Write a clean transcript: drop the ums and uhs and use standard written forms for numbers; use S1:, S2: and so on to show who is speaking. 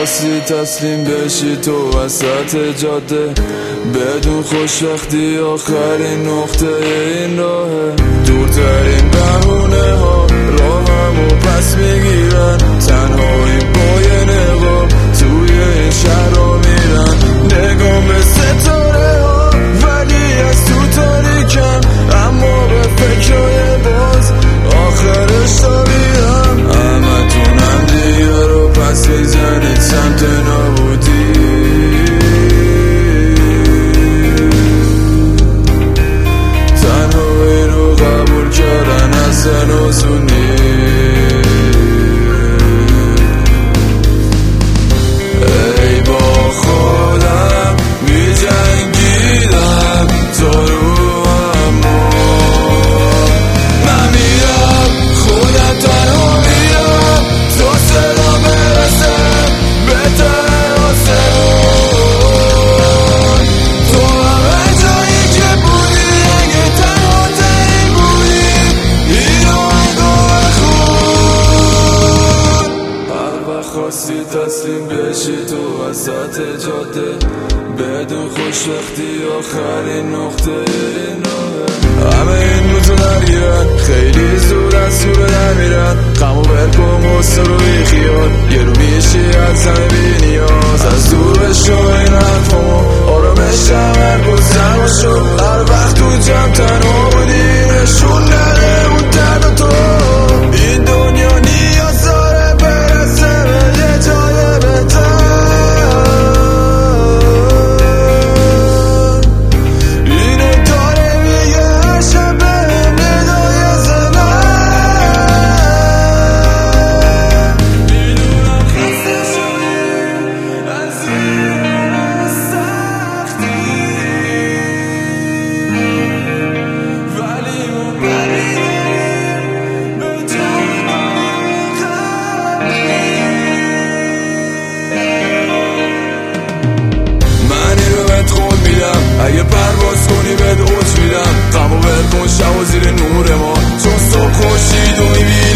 S1: خواستی تسلیم بشی تو وسط جاده بدون خوشبختی آخرین نقطه این راهه. دورترین بهونه ها راهمو پس میگیرن، تنهایی با یه نقاب توی این شهر را میرن. نگام به ستاره ها ولی از تو تاریکم، اما به فکرهای باز آخرش تابیدم. همتونم دیگه رو پس میزنید سمت نابودی، تنهایی رو قبول کردن اصلا آسون نیست. ای با خودم میجنگیدم تا رو اما من میرم خودم تنها میرم تا صدا برسم به ته آسمون. تو همه جایی که بودی اگه تنها تنی بودی اینو اگو بخون. هر وقت خواستی تسلیم بشی تو وسط جاده بدون خوشبختی آخرین نقطه این راهه. همه این روزو درگیرن خیلی زود از سور نمیرن، غم و برکن غصه رو بی خیال یه رو میشی از همه بی نیاز. از دور بشو این حرفامو آرامش هر گذر باشو، هر وقت تو جمع تنها بودی نشون نده اون درد و تو. این دنیا نیاز داره برسه به یه جای بهتر، اینو داره میگه هر شب بهم ندای زمان. میدونم خسته شدی از این سختی ولی ما بریم به جای من اینو بهت خود میدم، اگه پرواز کنی بهت اوج میدم. غم و ول کن شب و زیر نور ما چون صبح خورشیدو میبینم.